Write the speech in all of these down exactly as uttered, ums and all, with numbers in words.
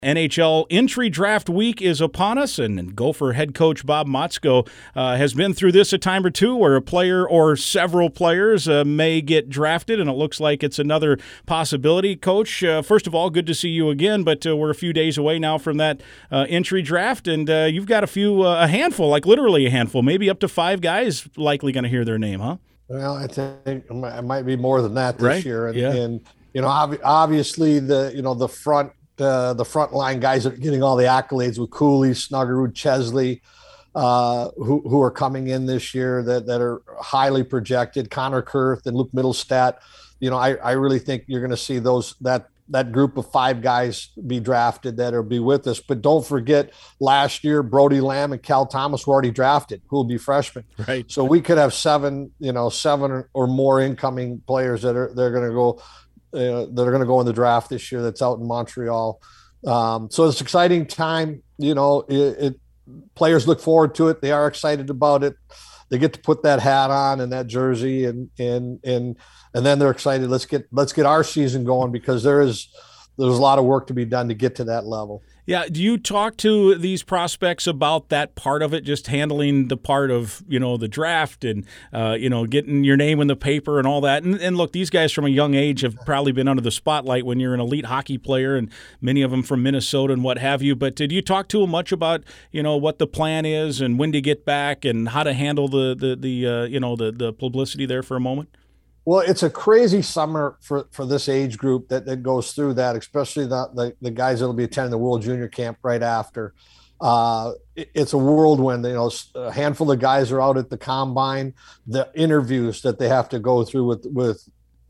N H L entry draft week is upon us, and Gopher head coach Bob Motzko uh, has been through this a time or two where a player or several players uh, may get drafted, and it looks like it's another possibility. Coach, uh, first of all, good to see you again, but uh, we're a few days away now from that uh, entry draft, and uh, you've got a few, uh, a handful, like literally a handful, maybe up to five guys likely going to hear their name, huh? Well, I think it might be more than that this right? year. And, yeah. and, you know, ob- obviously the, you know, the front, Uh, the frontline guys that are getting all the accolades with Cooley, Snuggerud, Chesley, uh, who who are coming in this year that that are highly projected. Connor Kurth and Luke Middlestat. You know, I, I really think you're going to see those that that group of five guys be drafted that will be with us. But don't forget, last year Brody Lamb and Cal Thomas were already drafted, who will be freshmen. Right. So we could have seven, you know, seven or more incoming players that are they're going to go. Uh, that are going to go in the draft this year that's out in Montreal. Um, so it's an exciting time. You know, it, it players look forward to it. They are excited about it. They get to put that hat on and that jersey and, and, and, and then they're excited. Let's get, let's get our season going, because there is, there's a lot of work to be done to get to that level. Yeah. Do you talk to these prospects about that part of it, just handling the part of, you know, the draft and, uh, you know, getting your name in the paper and all that? And, and look, these guys from a young age have probably been under the spotlight when you're an elite hockey player, and many of them from Minnesota and what have you. But did you talk to them much about, you know, what the plan is and when to get back and how to handle the, the, the uh, you know, the, the publicity there for a moment? Well, it's a crazy summer for, for this age group that, that goes through that, especially the, the, the guys that will be attending the World Junior Camp right after. Uh, it, it's a whirlwind. You know, a handful of guys are out at the combine. The interviews that they have to go through with with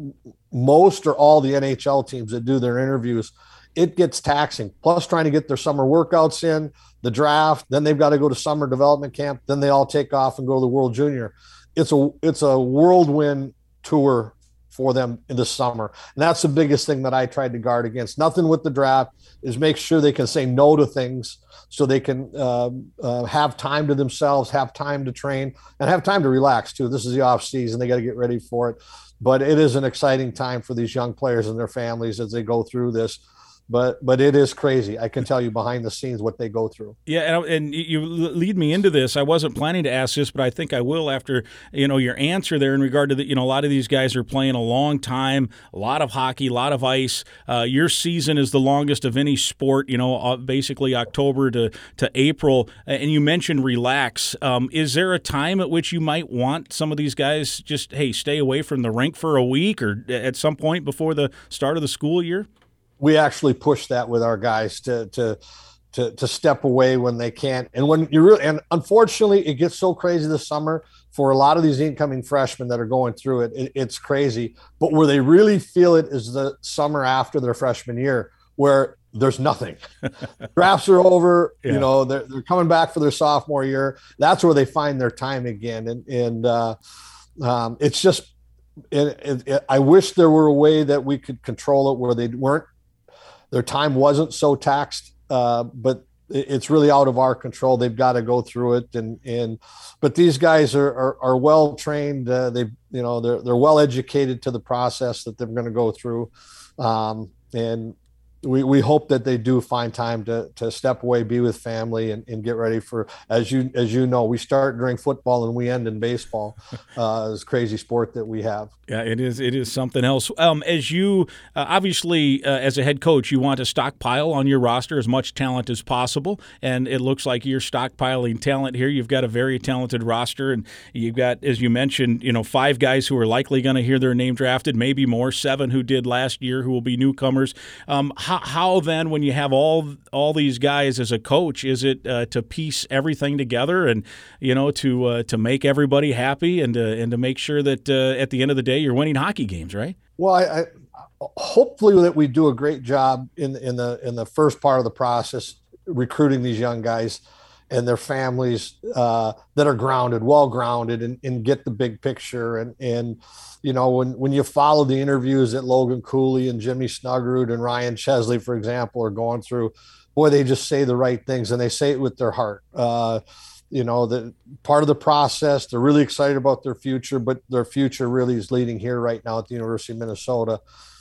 most or all the N H L teams that do their interviews, it gets taxing. Plus, trying to get their summer workouts in, the draft, then they've got to go to summer development camp. Then they all take off and go to the World Junior. It's a it's a whirlwind tour for them in the summer. And that's the biggest thing that I tried to guard against. Nothing with the draft, is make sure they can say no to things so they can uh, uh, have time to themselves, have time to train, and have time to relax too. This is the off season. They got to get ready for it. But it is an exciting time for these young players and their families as they go through this. But but it is crazy. I can tell you behind the scenes what they go through. Yeah, and, and you lead me into this. I wasn't planning to ask this, but I think I will after, you know, your answer there in regard to the, you know, a lot of these guys are playing a long time, a lot of hockey, a lot of ice. Uh, your season is the longest of any sport, you know, uh, basically October to, to April. And you mentioned relax. Um, is there a time at which you might want some of these guys just, hey, stay away from the rink for a week or at some point before the start of the school year? We actually push that with our guys to to to to step away when they can. And when you really, and unfortunately, it gets so crazy this summer for a lot of these incoming freshmen that are going through it. it it's crazy. But where they really feel it is the summer after their freshman year, where there's nothing. Drafts are over. Yeah. You know, they're they're coming back for their sophomore year. That's where they find their time again. And and uh, um, it's just, it, it, it, I wish there were a way that we could control it where they weren't. Their time wasn't so taxed, uh, but it's really out of our control. They've got to go through it, and and but these guys are are, are well trained. Uh, they you know they're they're well educated to the process that they're going to go through, um, and we we hope that they do find time to to step away, be with family, and, and get ready for, as you as you know, we start during football and we end in baseball. Uh, this crazy sport that we have. Yeah, it is. It is something else. Um, as you uh, obviously, uh, as a head coach, you want to stockpile on your roster as much talent as possible, and it looks like you're stockpiling talent here. You've got a very talented roster, and you've got, as you mentioned, you know, five guys who are likely going to hear their name drafted, maybe more, seven who did last year who will be newcomers. Um, how, how then, when you have all all these guys as a coach, is it uh, to piece everything together and you know to uh, to make everybody happy and to, and to make sure that uh, at the end of the day you're winning hockey games, right? Well, I, I hopefully that we do a great job in in the in the first part of the process recruiting these young guys and their families uh, that are grounded, well grounded, and, and get the big picture. And and you know when when you follow the interviews that Logan Cooley and Jimmy Snuggerud and Ryan Chesley, for example, are going through, boy, they just say the right things and they say it with their heart. Uh, you know, the part of the process, they're really excited about their future, but their future really is leading here right now at the University of Minnesota.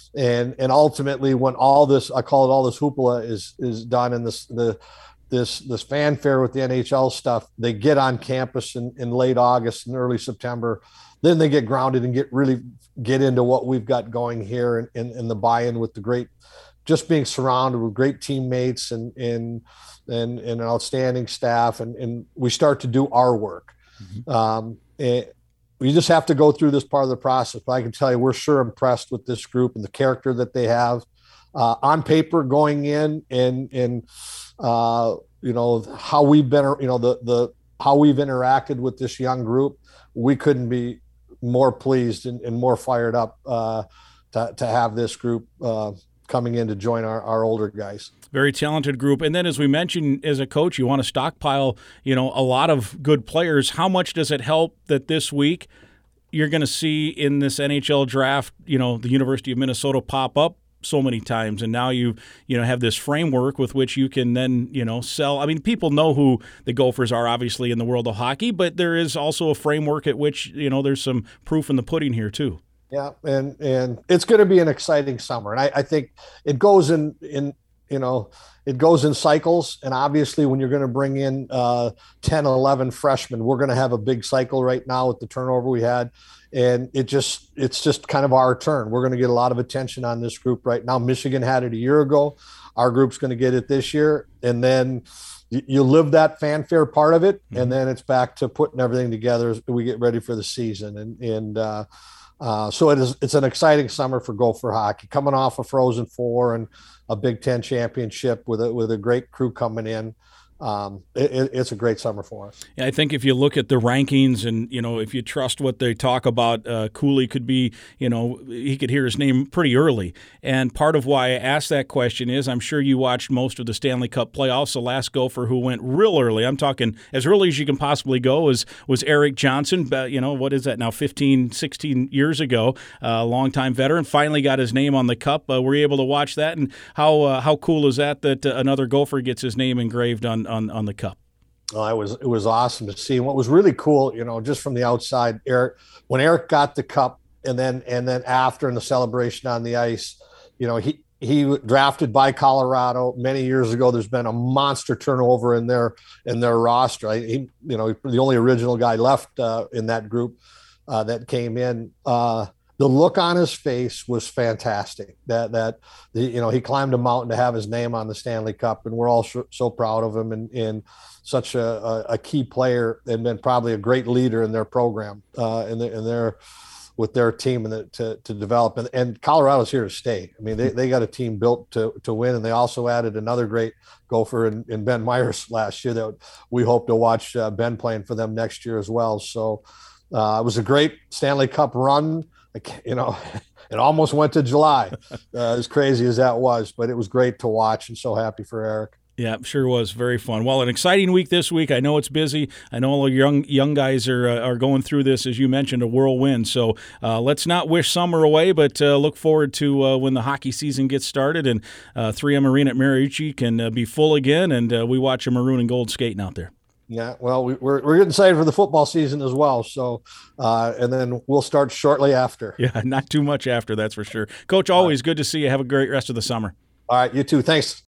And and ultimately, when all this, I call it all this hoopla is is done, and this the this this fanfare with the N H L stuff, they get on campus in, in late August and early September. Then they get grounded and get really get into what we've got going here, and, and, and the buy-in with the great, just being surrounded with great teammates and and and, and an outstanding staff, and, and we start to do our work. Mm-hmm. Um, it, we just have to go through this part of the process. But I can tell you, we're sure impressed with this group and the character that they have uh, on paper going in, and and uh, you know how we've been, you know the the how we've interacted with this young group. We couldn't be more pleased and, and more fired up uh, to to have this group uh, coming in to join our, our older guys. Very talented group. And then, as we mentioned, as a coach, you want to stockpile, you know, a lot of good players. How much does it help that this week you're going to see in this N H L draft, you know, the University of Minnesota pop up so many times, and now you you know have this framework with which you can then you know sell. I mean, people know who the Gophers are, obviously, in the world of hockey, but there is also a framework at which you know there's some proof in the pudding here too. Yeah, and and it's going to be an exciting summer, and I, I think it goes in in. You know, it goes in cycles. And obviously when you're going to bring in uh, ten, eleven freshmen, we're going to have a big cycle right now with the turnover we had. And it just, it's just kind of our turn. We're going to get a lot of attention on this group right now. Michigan had it a year ago. Our group's going to get it this year. And then you, you live that fanfare part of it. Mm-hmm. And then it's back to putting everything together as we get ready for the season. And, and, uh, Uh, so it is, it's an exciting summer for Gopher hockey, coming off a Frozen Four and a Big Ten championship with a, with a great crew coming in. Um, it, it's a great summer for us. Yeah, I think if you look at the rankings and, you know, if you trust what they talk about, uh, Cooley could be, you know, he could hear his name pretty early. And part of why I asked that question is I'm sure you watched most of the Stanley Cup playoffs. The last Gopher who went real early, I'm talking as early as you can possibly go, was, was Eric Johnson. But, you know, what is that now, fifteen, sixteen years ago, a uh, longtime veteran, finally got his name on the cup. Uh, were you able to watch that? And how uh, how cool is that that uh, another Gopher gets his name engraved on on, on the cup? Oh, it was it was awesome to see. And what was really cool, you know, just from the outside, Eric, when Eric got the cup, and then and then after in the celebration on the ice, you know, he he drafted by Colorado many years ago. There's been a monster turnover in their in their roster. He, you know, the only original guy left uh, in that group uh, that came in. Uh, The look on his face was fantastic. That that the, you know he climbed a mountain to have his name on the Stanley Cup, and we're all so, so proud of him, and, and such a, a, a key player, and been probably a great leader in their program, uh, in, the, in their with their team, and the, to to develop. And, and Colorado's here to stay. I mean, they, they got a team built to to win, and they also added another great Gopher in, in Ben Myers last year that we hope to watch uh, Ben playing for them next year as well. So uh, it was a great Stanley Cup run. You know, it almost went to July, uh, as crazy as that was, but it was great to watch, and so happy for Eric. Yeah, sure was. Very fun. Well, an exciting week this week. I know it's busy. I know all the young young guys are uh, are going through this, as you mentioned, a whirlwind. So uh, let's not wish summer away, but uh, look forward to uh, when the hockey season gets started and uh, three M Arena at Mariucci can uh, be full again, and uh, we watch a maroon and gold skating out there. Yeah, well, we, we're we're getting excited for the football season as well. So, uh, and then we'll start shortly after. Yeah, not too much after, that's for sure. Coach, always good to see you. Have a great rest of the summer. All right, you too. Thanks.